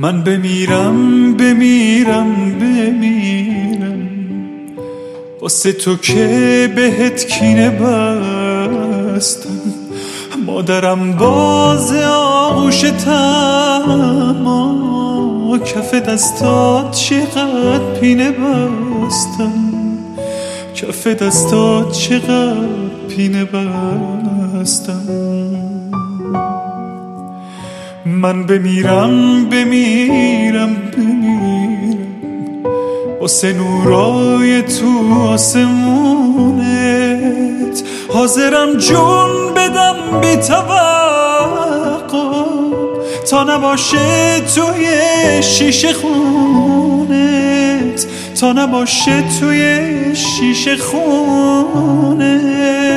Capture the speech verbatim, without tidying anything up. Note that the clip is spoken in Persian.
من بمیرم بمیرم بمیرم واسه تو که بهت کینه بستم. مادرم باز آغوش تما کف دستات چقدر پینه بستم. کف دستات چقدر پینه بستم. من بمیرم بمیرم بمیرم واسه نورای تو آسمونت. حاضرم جون بدم بی توقع تا نباشه توی شیشه خونت. تا نباشه توی شیشه خونت.